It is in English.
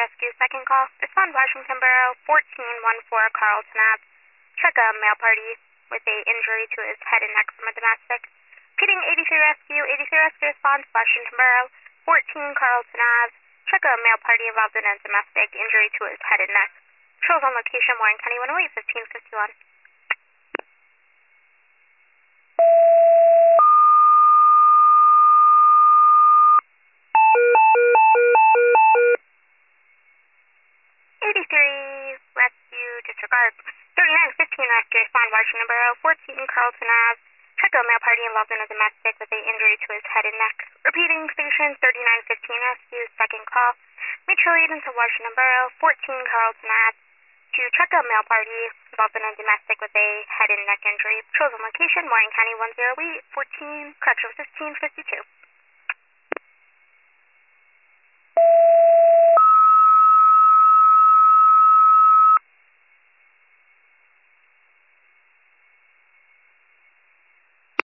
Rescue, second call. Respond Washington Borough, 1414 Carlton Ave. Check a male party with a injury to his head and neck from a domestic. Repeating 83 Rescue. 83 Rescue response Washington Borough, 14 Carlton Ave. Check a male party involved in a domestic injury to his head and neck. Patrols on location, Warren County 108, 1551. Rescue, disregard. 3915 Rescue, respond Washington Borough, 14 Carlton Ave. Check a male party involved in a domestic with an injury to his head and neck. Repeating station, 3915 Rescue, second call. Mutual aid into Washington Borough, 14 Carlton Ave. To check a male party involved in a domestic with a head and neck injury. Patrols on location, Warren County 108, 14, correction 1552.